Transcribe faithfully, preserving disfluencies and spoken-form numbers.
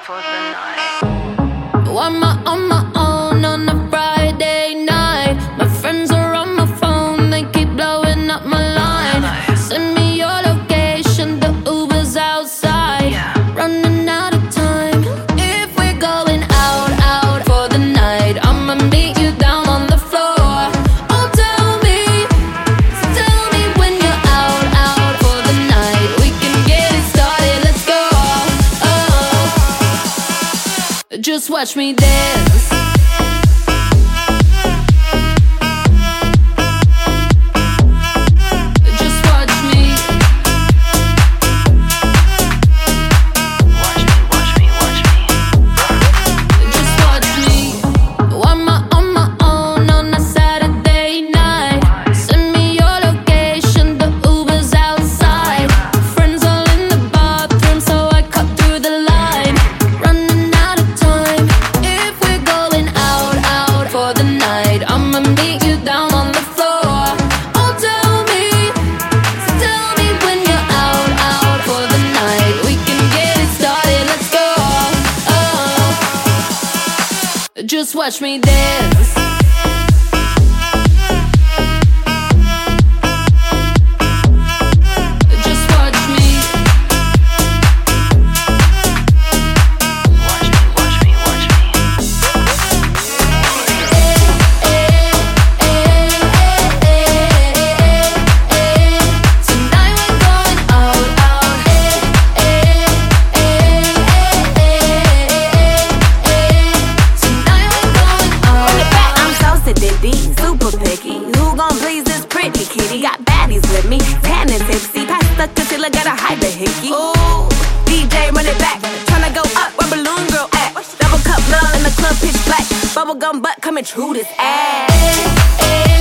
for the night. Why am I on my own on a Friday night? My friends are on my phone, they keep blowing up my line. Send me your location, the Uber's outside. Running out of time. If we're going out, out for the night, I'ma meet you down on the floor. Oh, tell me, tell me when you're out, out for the night. We can get it started, let's go. Oh, just watch me dance. Just watch me dance. Just watch me. Watch me, watch me, watch me. Tonight we're going out, out. Super picky, who gon' please this pretty kitty? Got baddies with me, tan and tipsy. Pass the concealer, gotta hide the hickey. Ooh, D J run it back, tryna go up where Balloon Girl at. Double cup love in the club, pitch black. Bubblegum butt coming true this ass.